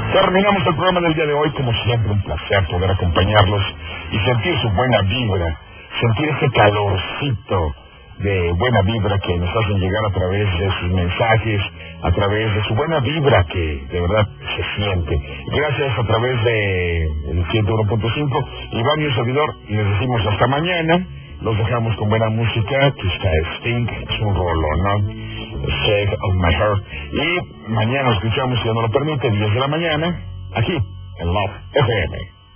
Terminamos el programa del día de hoy, como siempre, un placer poder acompañarlos y sentir su buena vibra, sentir ese calorcito de buena vibra que nos hacen llegar a través de sus mensajes, a través de su buena vibra que de verdad se siente. Gracias a través de el 101.5, Iván y un servidor, y les decimos hasta mañana. Los dejamos con buena música, que está Sting, es un rolón, ¿no? Shake of My Heart. Y mañana nos escuchamos, si Dios nos lo permite, 10 de la mañana, aquí, en Love FM.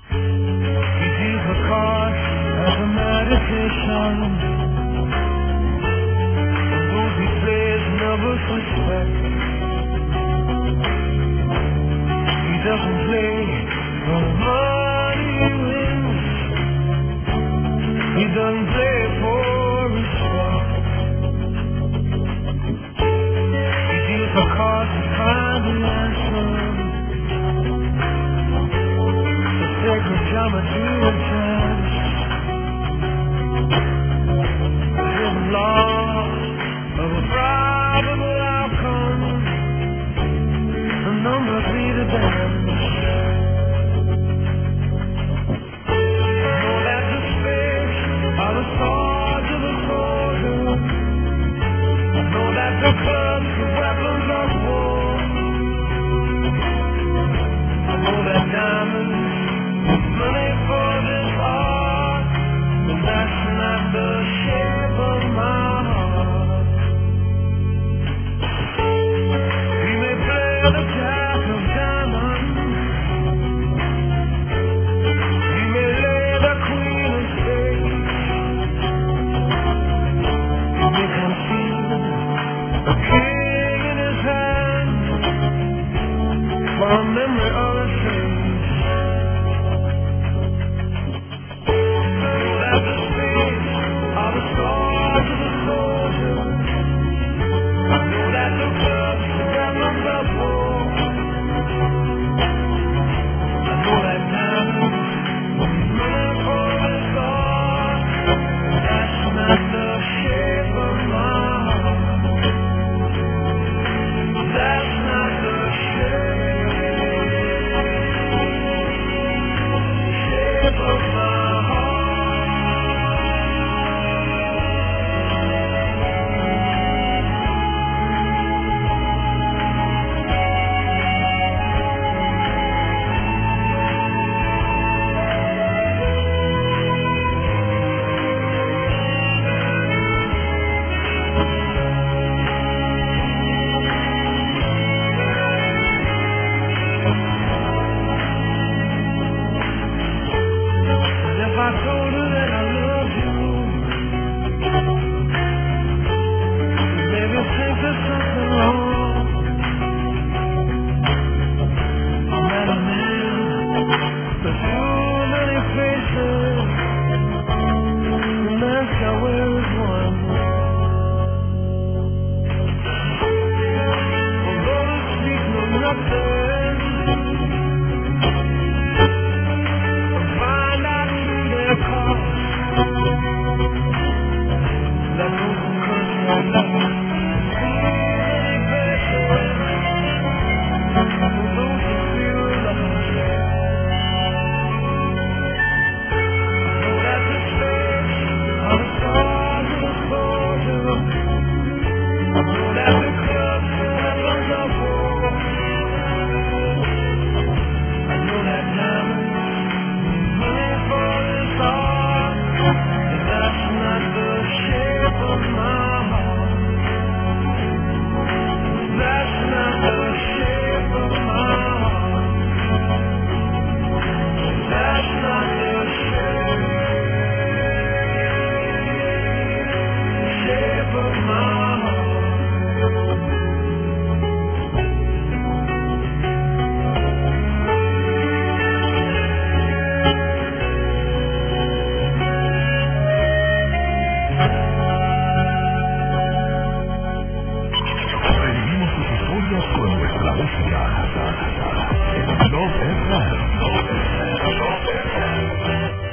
He doesn't play for respect. He deals the cards to find the answer. The sacred geometry and chance. The hidden law of a probable outcome. The numbers lead a dance. The swords of the soldier. I know that the clubs are weapons of war. I know that diamonds are money for this art, but that's not the shape of my heart. He may play the jack of diamonds. He may lay the queen of spades. You can feel a king in his hand for a memory of a face. Know that the spades are the swords of the soldier. Know that the clubs are weapons of war. I know that diamonds are money for this art. That's not the shape of my heart. That's not the shape of my heart. If I told her that I loved you, maybe think there's something wrong. I met a man with too many faces. The mask I wear is one. Although the streets know nothing, find out through their cars that those who curse my love see many faces. For those who feel love, know that the spades are the swords of the soldier. Know that the clubs are weapons of war. I know that diamonds money for this art, but that's not the shape of my heart. That's not the shape of my heart. That's not the shape of my heart. Revivimos sus historias con nuestra música. Love FM.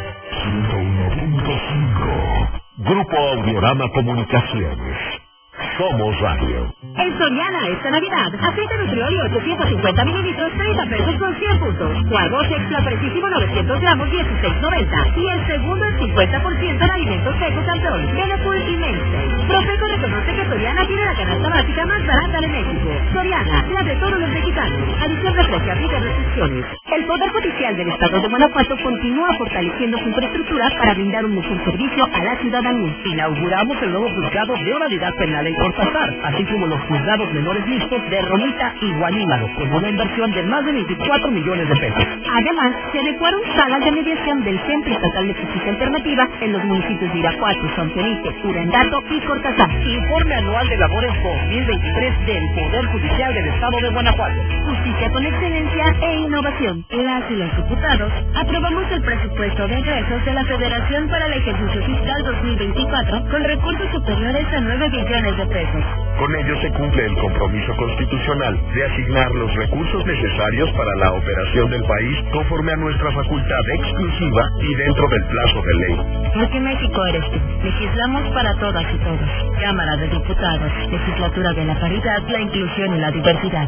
101.5. Grupo Audiorama Comunicaciones. Somos Radio. En Soriana esta Navidad, aceite Nutrioli 850 mililitros, 30 pesos con 100 puntos. O arroz extra precisísimo 900 gramos, 16.90. Y el segundo el 50% en alimentos secos Campeón, Beneful y Mainstay. Profeco reconoce que Soriana tiene la canasta básica más barata de México. Soriana, la de todos los mexicanos. Adición de precio, aplica restricciones. El Poder Judicial del Estado de Guanajuato continúa fortaleciendo su infraestructura para brindar un mejor servicio a la ciudadanía. Inauguramos el nuevo juzgado de oralidad penal en Cortázar, así como los juzgados menores mixtos de Romita y Guanímalo, con una inversión de más de 24 millones de pesos. Además, se adecuaron salas de mediación del Centro Estatal de Justicia Alternativa en los municipios de Irapuato, San Felipe, Urandato y Cortázar. Informe anual de labores 2023 del Poder Judicial del Estado de Guanajuato. Justicia con excelencia e innovación. Las y los diputados aprobamos el presupuesto de egresos de la Federación para el ejercicio fiscal 2024 con recursos superiores a 9 billones de pesos. Con ello se cumple el compromiso constitucional de asignar los recursos necesarios para la operación del país conforme a nuestra facultad exclusiva y dentro del plazo de ley. Porque México eres tú. Legislamos para todas y todos. Cámara de Diputados, Legislatura de la Paridad, la Inclusión y la Diversidad.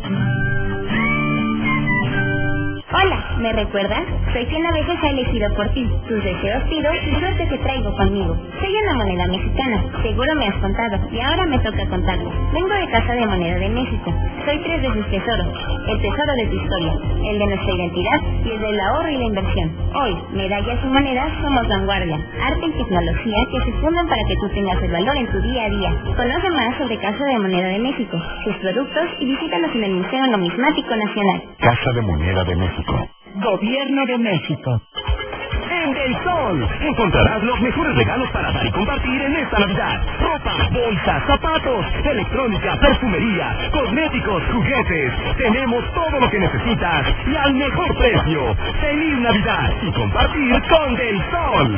Hola, ¿me recuerdas? Soy quien a veces ha elegido por ti. Tus deseos pido y suerte que traigo conmigo. Soy una moneda mexicana, seguro me has contado, y ahora me toca contarlo. Vengo de Casa de Moneda de México. Soy 3 veces tesoro. El tesoro de tu historia, el de nuestra identidad y el del ahorro y la inversión. Hoy, medallas y monedas somos vanguardia, arte y tecnología que se fundan para que tú tengas el valor en tu día a día. Conoce más sobre Casa de Moneda de México, sus productos y visítanos en el Museo Numismático Nacional. Casa de Moneda de México. Gobierno de México. En Del Sol encontrarás los mejores regalos para dar y compartir en esta Navidad. Ropa, bolsas, zapatos, electrónica, perfumería, cosméticos, juguetes. Tenemos todo lo que necesitas y al mejor precio. ¡Feliz Navidad y compartir con Del Sol!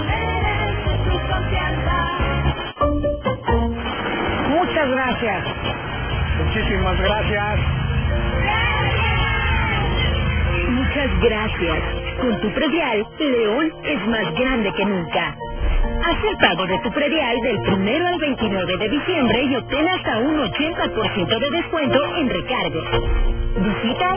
Muchas gracias. Muchísimas gracias. Muchas gracias. Con tu predial, León es más grande que nunca. Haz el pago de tu predial del 1 al 29 de diciembre y obtén hasta un 80% de descuento en recargos. Visita